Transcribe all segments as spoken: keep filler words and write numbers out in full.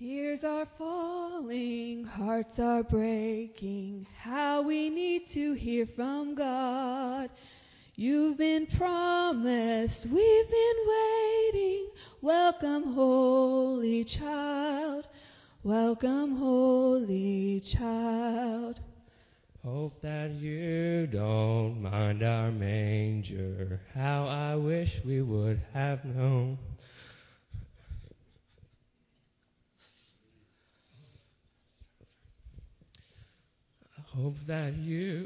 Tears are falling, hearts are breaking, how we need to hear from God. You've been promised, we've been waiting. Welcome, Holy Child. Welcome, Holy Child. Hope that you don't mind our manger, how I wish we would have known. Hope that you...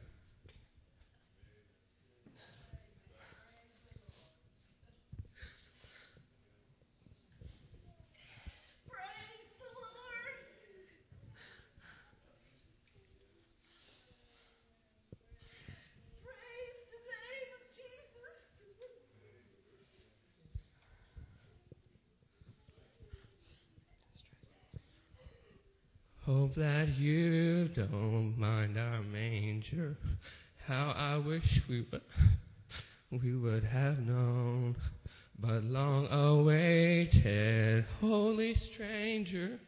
Hope that you don't mind our manger, how I wish we would, we would have known, but long awaited, holy stranger,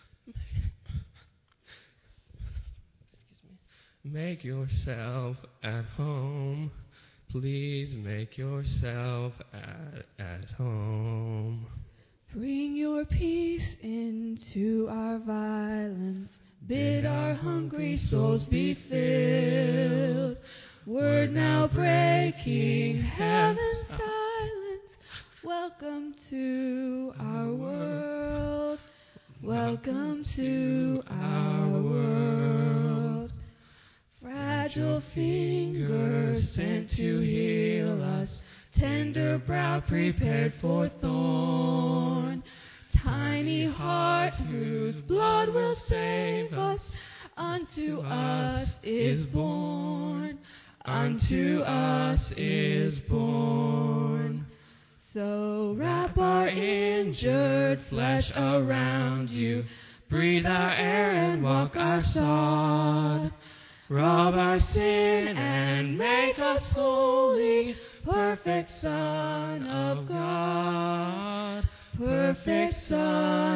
excuse me, make yourself at home, please make yourself at, at home. Bring your peace into our violence. Bid our hungry souls be filled. Word now breaking, heaven's silence. Welcome to our world. Welcome to our world. Fragile fingers sent to heal us. Tender brow prepared for thorn. Tiny heart whose blood will save us. Unto us is born. Unto us is born. So wrap our injured flesh around you. Breathe our air and walk our sod. Rob our sin and make us holy. Perfect Son of God, perfect Son